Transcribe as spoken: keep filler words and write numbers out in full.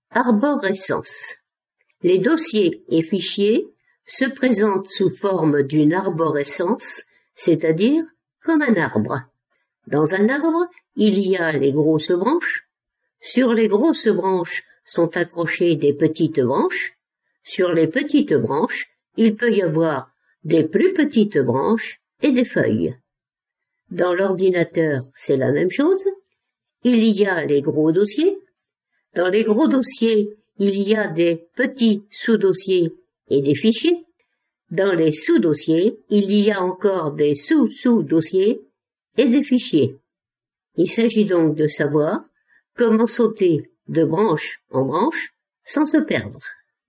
Arborescence. Les dossiers et fichiers se présentent sous forme d'une arborescence, c'est-à-dire comme un arbre. Dans un arbre, il y a les grosses branches. Sur les grosses branches sont accrochées des petites branches. Sur les petites branches, il peut y avoir des plus petites branches et des feuilles. Dans l'ordinateur, c'est la même chose. Il y a les gros dossiers. Dans les gros dossiers, il y a des petits sous-dossiers et des fichiers. Dans les sous-dossiers, il y a encore des sous-sous-dossiers et des fichiers. Il s'agit donc de savoir comment sauter de branche en branche sans se perdre.